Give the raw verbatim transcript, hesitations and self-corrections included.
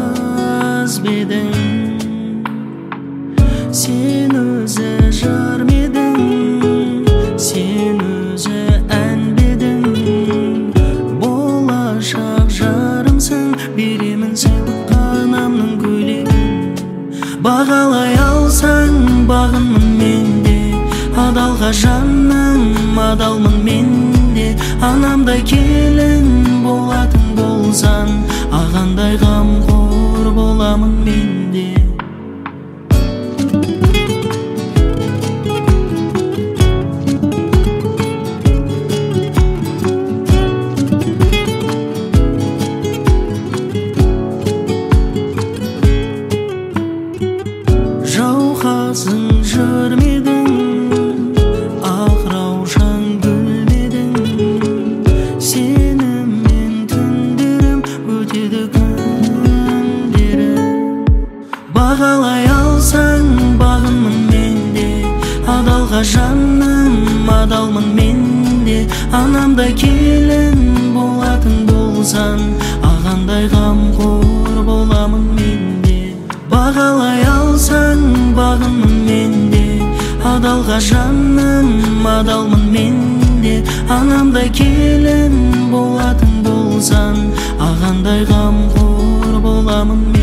аз бедің, сен өзі жар медің, сен өзі ән бедің, болашақ жарымсың, беремін сыйлыққа анамның көйлегін. Бағалай алсаң бағынмын менде, адалға жаным адалмын менде. Анамдай келін болатын болсаң, ағандай қамқор боламын менде. Жауқазың жүрмедің, ақ раушан гүлмедің, сеніммен түндерім өтеді күндерім. Бағалай алсаң бағынмын менде, адалға жаным адалмын менде. Анамдай келін болатын болсаң, ағандай қамқор боламын менде. Бағалай алсаң бағынмын менде, адалға жаным адалмын менде. Анамдай келін болатын болсаң, ағандай қамқор боламын.